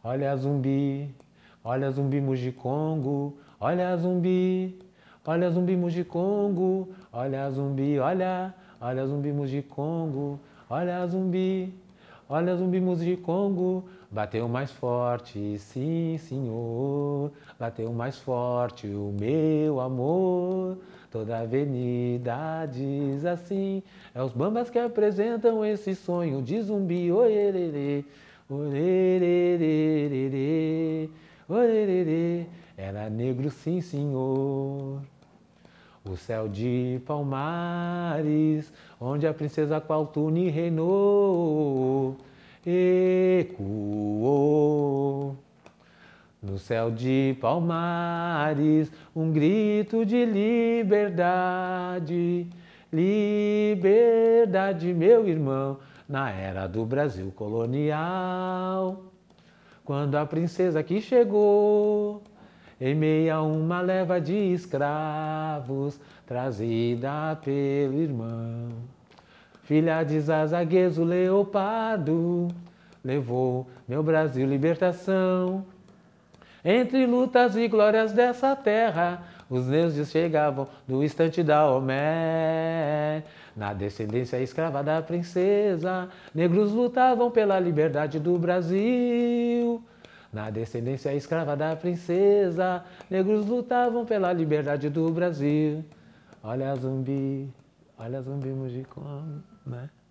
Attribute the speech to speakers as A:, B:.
A: olha zumbi Mujicongo, olha zumbi Mujicongo, olha zumbi, olha zumbi Mujicongo, olha zumbi Mujicongo, bateu mais forte, sim senhor, bateu mais forte o meu amor. Toda a avenida diz assim, é os bambas que apresentam esse sonho de zumbi, oererê, orererê, orererê, era negro sim senhor. O céu de Palmares, onde a princesa Qualtune reinou, ecoou. No céu de Palmares, um grito de liberdade, liberdade, meu irmão, na era do Brasil colonial. Quando a princesa aqui chegou, em meio a uma leva de escravos, trazida pelo irmão. Filha de Zazaguezo Leopardo, levou meu Brasil libertação. Entre lutas e glórias dessa terra, os deuses chegavam do estante da Homé. Na descendência escrava da princesa, negros lutavam pela liberdade do Brasil. Na descendência escrava da princesa, negros lutavam pela liberdade do Brasil. Olha zumbi Mujicongo, né?